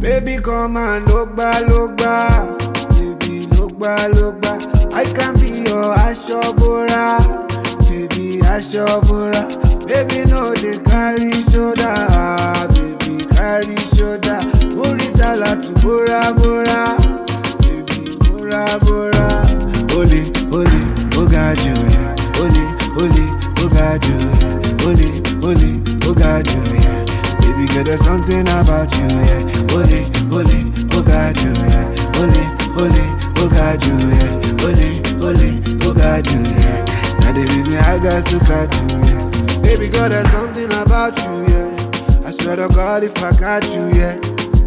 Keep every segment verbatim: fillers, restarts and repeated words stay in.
Baby, come and look back, look back. Baby, look back, look back. I can be your Ashobora. Baby, Ashobora. Baby, no, they carry shoulder. Baby, carry shoulder. Muritala to Bora Bora. Baby, Bora Bora. Holy, holy, oh God, you. Holy, holy, oh God, you. Holy, holy, oh God, you. Baby, girl, there's something about you, yeah. Holy, holy, oh God, you, yeah. Holy, holy, oh God, you, yeah. Holy, holy, oh God, you, yeah. Now the reason I got to cut you, yeah. Baby, girl, there's something about you, yeah. I swear to God, if I got you, yeah.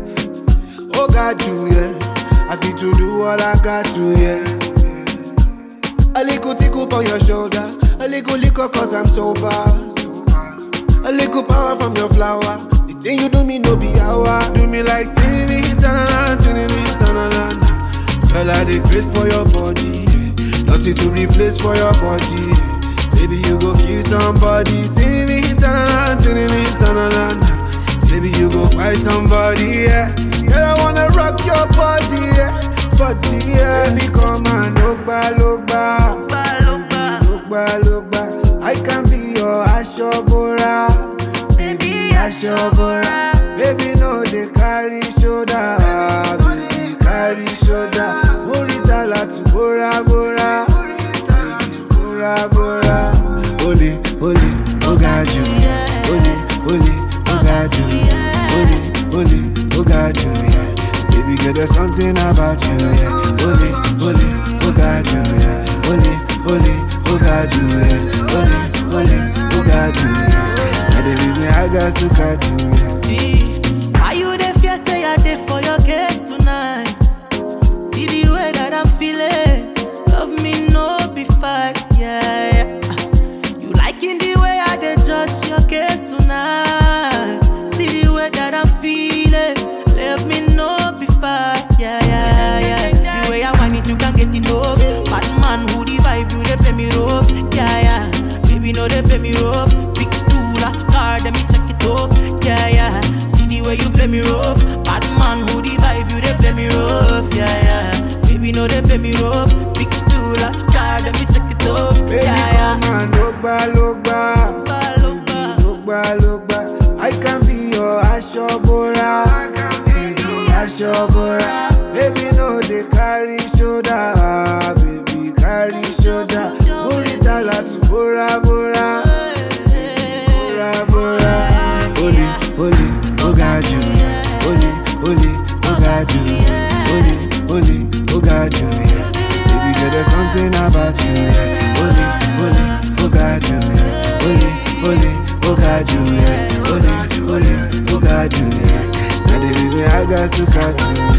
Oh God, you, yeah. I feel to do what I got to, yeah. A little tickle on your shoulder, a little liquor cause I'm sober. A little power from your flower. The thing you do me no be hour. Do me like tinny, tanana, tinny, tanana. Girl, I dey grace for your body. Nothing to replace for your body. Baby, you go kill somebody. Tinny, tanana, tinny, tanana. Baby, you go fight somebody, yeah. Girl, I wanna rock your body, yeah. Body, yeah. Baby, come and look back, look back. Look back, look back, look back. I can be your Ashobora. Baby, Ashobora. Baby, no, they carry shoulder. Baby, carry shoulder. Muritala to Bora Bora. Bora Bora. Holy, holy, oh God, you. Holy, holy, oh God, you. Holy, holy, oh God, you. Baby, girl, there's something about you, yeah. Holy, holy, oh God, you. Holy, holy, oh God, you. Holy, holy, oh God, you. Now the reason I got to cut you, yeah. See, why you dey fear say I dey for your case tonight? See the way that I'm feeling. Love me no be fight, yeah, yeah. You liking the way I dey judge your case tonight? See the way that I'm feeling. Love me no be fight, yeah, yeah, yeah. The way I want it, you can get enough. Bad man who the vibe, you dey play me rough, yeah, yeah. Baby, no they play me rough. Big two last card, let me check it up, yeah, yeah. See the way you play me rough. Bad man who the vibe, you they play me rough, yeah, yeah. Baby, no they play me rough. Big two last card, let me check it up, Baby, yeah, yeah. come and look back, look back. Look back, Look back, look back. I can be your Ashobora. Baby, Ashobora. Baby, no, they carry shoulder. Baby, carry shoulder. Muritala to Bora Bora. Bora Bora. Holy, holy, oh God, you. Holy, holy, oh God, you. Holy, holy, oh God, you. Baby, girl, there's something about you. Holy, holy, oh God, you. Holy, holy, oh God, you. Holy, holy, oh God, you. Now the reason I got to cut you.